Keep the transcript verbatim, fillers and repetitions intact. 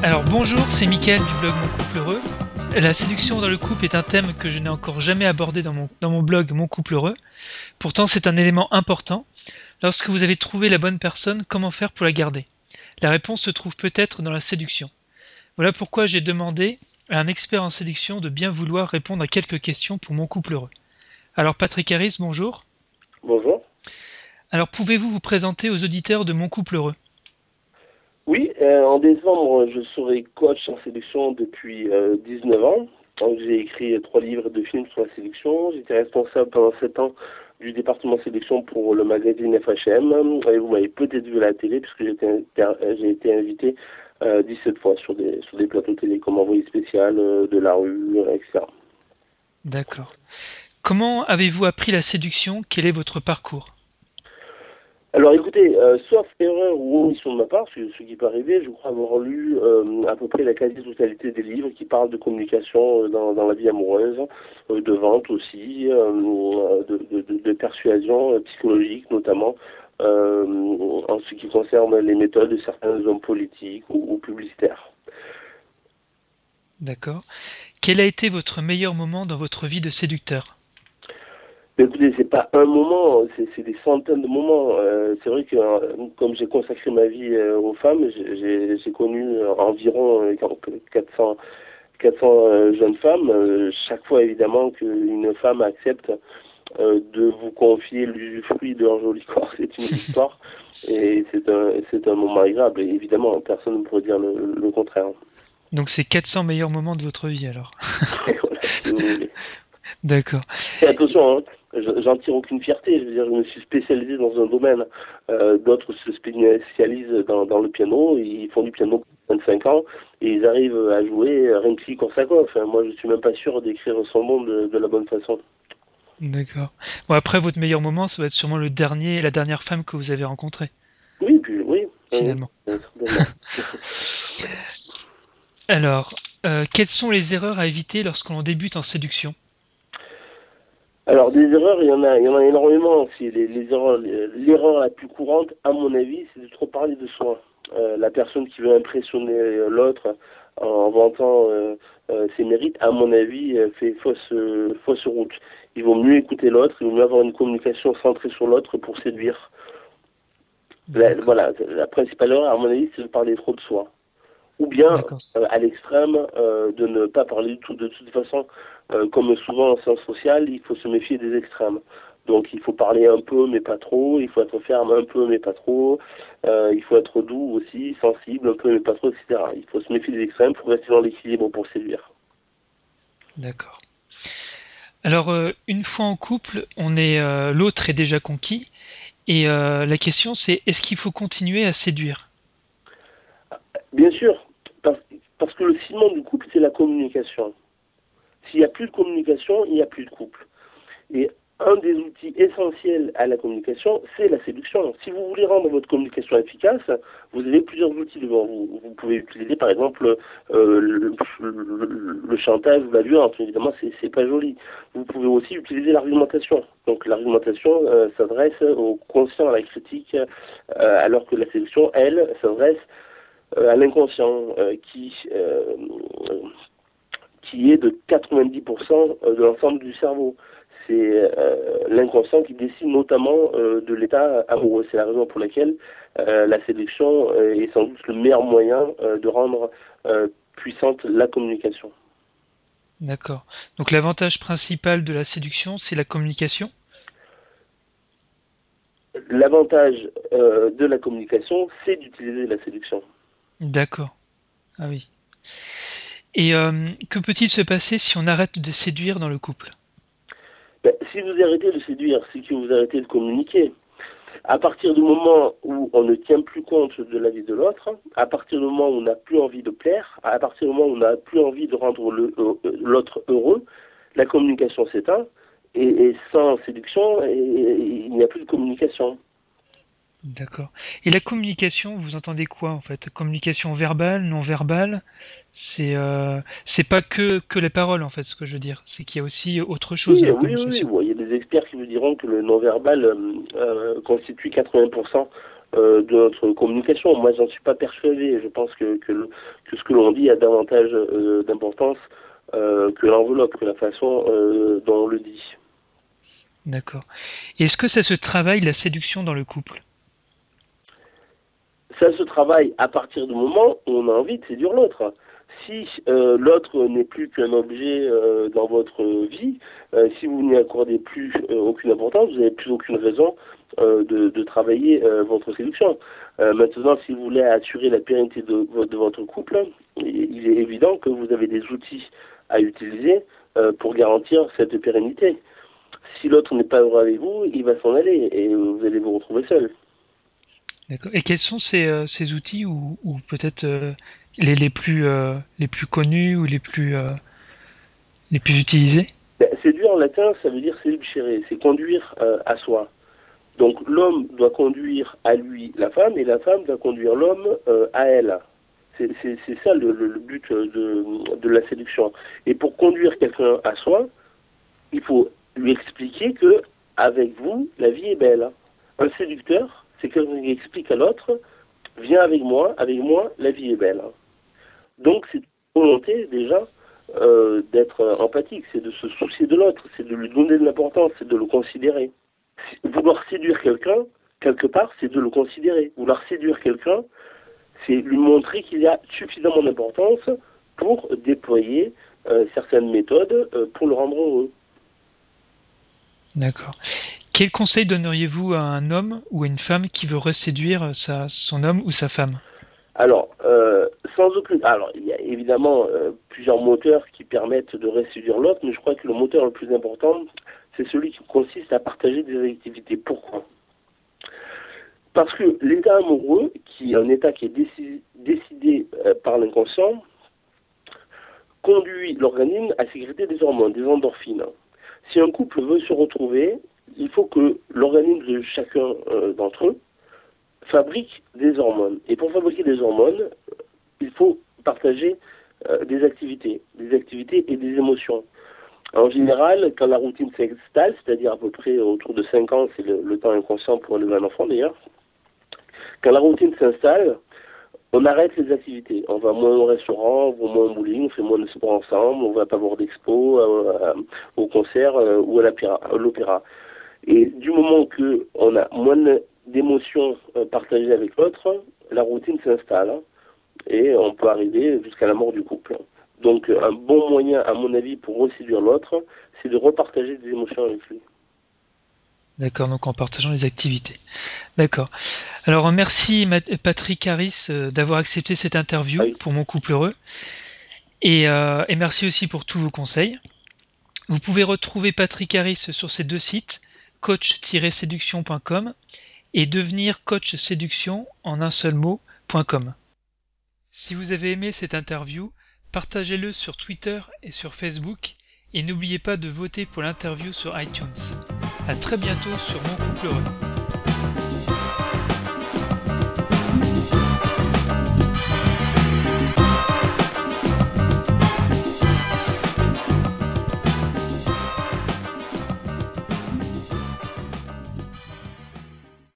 Alors bonjour, c'est Mickaël du blog Mon Couple Heureux. La séduction dans le couple est un thème que je n'ai encore jamais abordé dans mon, dans mon blog Mon Couple Heureux. Pourtant c'est un élément important. Lorsque vous avez trouvé la bonne personne, comment faire pour la garder? La réponse se trouve peut-être dans la séduction. Voilà pourquoi j'ai demandé à un expert en séduction de bien vouloir répondre à quelques questions pour Mon Couple Heureux. Alors Patrick Harris, bonjour. Bonjour. Alors pouvez-vous vous présenter aux auditeurs de Mon Couple Heureux? Oui, euh, en décembre, je serai coach en séduction depuis euh, dix-neuf ans. Donc, j'ai écrit trois livres et deux films sur la séduction. J'étais responsable pendant sept ans du département séduction pour le magazine F H M. Et vous m'avez peut-être vu à la télé puisque j'ai été, inter- j'ai été invité euh, dix-sept fois sur des, sur des plateaux télé comme envoyé spécial, euh, de la rue, euh, et cetera. D'accord. Comment avez-vous appris la séduction? Quel est votre parcours? Alors écoutez, euh, sauf erreur ou omission de ma part, ce, ce qui peut arriver, je crois avoir lu euh, à peu près la quasi-totalité des livres qui parlent de communication euh, dans, dans la vie amoureuse, euh, de vente aussi, euh, de, de, de, de persuasion euh, psychologique notamment, euh, en ce qui concerne les méthodes de certains hommes politiques ou, ou publicitaires. D'accord. Quel a été votre meilleur moment dans votre vie de séducteur? Mais écoutez, c'est pas un moment, c'est c'est des centaines de moments. Euh, c'est vrai que euh, comme j'ai consacré ma vie euh, aux femmes, j'ai j'ai- j'ai connu euh, environ euh, quatre cents, quatre cents euh, jeunes femmes. Euh, chaque fois, évidemment, qu'une femme accepte euh, de vous confier l'usufruit de leur joli corps, c'est une histoire. Et c'est un, c'est un moment agréable. Et évidemment, personne ne pourrait dire le, le contraire. Donc c'est quatre cents meilleurs moments de votre vie alors. Et voilà, si vous voulez. D'accord. Et attention, hein, je- j'en tire aucune fierté. Je veux dire, je me suis spécialisé dans un domaine. Euh, D'autres se spécialisent dans, dans le piano. Ils font du piano pour vingt-cinq ans et ils arrivent à jouer Rimsky-Korsakov. Enfin, moi, je suis même pas sûr d'écrire son nom de, de la bonne façon. D'accord. Bon après votre meilleur moment, ça va être sûrement le dernier, la dernière femme que vous avez rencontrée, Oui, puis oui, oui, finalement. oui, certainement. Alors, euh, quelles sont les erreurs à éviter lorsque l'on débute en séduction? Alors, des erreurs, il y en a, il y en a énormément aussi. Les, les erreurs, l'erreur la plus courante, à mon avis, c'est de trop parler de soi. Euh, la personne qui veut impressionner euh, l'autre en vantant euh, euh, ses mérites, à mon avis, euh, fait fausse, euh, fausse route. Il vaut mieux écouter l'autre, il vaut mieux avoir une communication centrée sur l'autre pour séduire. La- D'accord. voilà, la principale erreur, à mon avis, c'est de parler trop de soi. Ou bien, D'accord. euh, à l'extrême, euh, de ne pas parler du tout. De toute façon, euh, comme souvent en sciences sociales, il faut se méfier des extrêmes. Donc il faut parler un peu mais pas trop, il faut être ferme un peu mais pas trop, euh, il faut être doux aussi, sensible un peu mais pas trop, et cetera. Il faut se méfier des extrêmes pour rester dans l'équilibre pour séduire. D'accord. Alors, euh, une fois en couple, on est euh, l'autre est déjà conquis, et euh, la question c'est est-ce qu'il faut continuer à séduire? Bien sûr, parce, parce que le ciment du couple, c'est la communication. S'il n'y a plus de communication, il n'y a plus de couple. Et un des outils essentiels à la communication, c'est la séduction. Si vous voulez rendre votre communication efficace, vous avez plusieurs outils devant vous. Vous pouvez utiliser par exemple euh, le, le, le chantage ou la violence. Évidemment, c'est, c'est pas joli. Vous pouvez aussi utiliser l'argumentation. Donc l'argumentation euh, s'adresse au conscient, à la critique, euh, alors que la séduction, elle, s'adresse euh, à l'inconscient, euh, qui euh, qui est de quatre-vingt-dix pour cent de l'ensemble du cerveau. C'est euh, l'inconscient qui décide notamment euh, de l'état amoureux. C'est la raison pour laquelle euh, la séduction euh, est sans doute le meilleur moyen euh, de rendre euh, puissante la communication. D'accord. Donc l'avantage principal de la séduction, c'est la communication? L'avantage euh, de la communication, c'est d'utiliser la séduction. D'accord. Ah oui. Et euh, que peut-il se passer si on arrête de séduire dans le couple? Ben, si vous arrêtez de séduire, c'est que vous arrêtez de communiquer. À partir du moment où on ne tient plus compte de la vie de l'autre, à partir du moment où on n'a plus envie de plaire, à partir du moment où on n'a plus envie de rendre le, euh, l'autre heureux, la communication s'éteint, et, et sans séduction, et, et, il n'y a plus de communication. D'accord. Et la communication, vous entendez quoi en fait? Communication verbale, non verbale? C'est euh, c'est pas que que les paroles en fait, ce que je veux dire. C'est qu'il y a aussi autre chose Oui, dans la oui, oui, oui. communication. Bon, il y a des experts qui vous diront que le non-verbal euh, euh, constitue quatre-vingts pour cent euh, de notre communication. Moi, j'en suis pas persuadé. Je pense que, que, le, que ce que l'on dit a davantage euh, d'importance euh, que l'enveloppe, que la façon euh, dont on le dit. D'accord. Et est-ce que ça se travaille, la séduction dans le couple? Ça se travaille à partir du moment où on a envie de séduire l'autre. Si euh, l'autre n'est plus qu'un objet euh, dans votre vie, euh, si vous n'y accordez plus euh, aucune importance, vous n'avez plus aucune raison euh, de, de travailler euh, votre séduction. Euh, maintenant, si vous voulez assurer la pérennité de, de votre couple, il est évident que vous avez des outils à utiliser euh, pour garantir cette pérennité. Si l'autre n'est pas heureux avec vous, il va s'en aller et vous allez vous retrouver seul. D'accord. Et quels sont ces, euh, ces outils ou, ou peut-être euh, les, les plus euh, les plus connus ou les plus euh, les plus utilisés? Ben, séduire en latin, ça veut dire séducere, c'est conduire euh, à soi. Donc l'homme doit conduire à lui la femme et la femme doit conduire l'homme euh, à elle. C'est, c'est, c'est ça le, le, le but de, de la séduction. Et pour conduire quelqu'un à soi, il faut lui expliquer que avec vous, la vie est belle. Un séducteur, c'est quelqu'un qui explique à l'autre, viens avec moi, avec moi, la vie est belle. Donc c'est une volonté déjà euh, d'être empathique, c'est de se soucier de l'autre, c'est de lui donner de l'importance, c'est de le considérer. Vouloir séduire quelqu'un, quelque part, c'est de le considérer. Vouloir séduire quelqu'un, c'est lui montrer qu'il y a suffisamment d'importance pour déployer euh, certaines méthodes euh, pour le rendre heureux. D'accord. Quel conseil donneriez-vous à un homme ou à une femme qui veut reséduire sa, son homme ou sa femme? Alors, euh, sans aucune... Alors, il y a évidemment euh, plusieurs moteurs qui permettent de reséduire l'autre, mais je crois que le moteur le plus important, c'est celui qui consiste à partager des activités. Pourquoi? Parce que l'état amoureux, qui est un état qui est décidé, décidé euh, par l'inconscient, conduit l'organisme à sécréter des hormones, des endorphines. Si un couple veut se retrouver, il faut que l'organisme de chacun euh, d'entre eux fabrique des hormones. Et pour fabriquer des hormones, il faut partager euh, des activités, des activités et des émotions. En général, quand la routine s'installe, c'est-à-dire à peu près autour de cinq ans, c'est le, le temps inconscient pour élever un enfant d'ailleurs, quand la routine s'installe, on arrête les activités. On va moins au restaurant, on va moins au bowling, on fait moins de sport ensemble, on va pas voir d'expo, euh, au concert euh, ou à l'opéra. Et du moment qu'on a moins d'émotions euh, partagées avec l'autre, la routine s'installe hein, et on peut arriver jusqu'à la mort du couple. Donc un bon moyen, à mon avis, pour reséduire l'autre, c'est de repartager des émotions avec lui. D'accord, donc en partageant les activités. D'accord. Alors merci Patrick Harris d'avoir accepté cette interview Oui. pour Mon Couple Heureux. Et, euh, et merci aussi pour tous vos conseils. Vous pouvez retrouver Patrick Harris sur ces deux sites, coach tiret séduction point com et devenir coach séduction en un seul mot.com. Si vous avez aimé cette interview, partagez-le sur Twitter et sur Facebook et n'oubliez pas de voter pour l'interview sur iTunes. À très bientôt sur Mon Couple Heureux.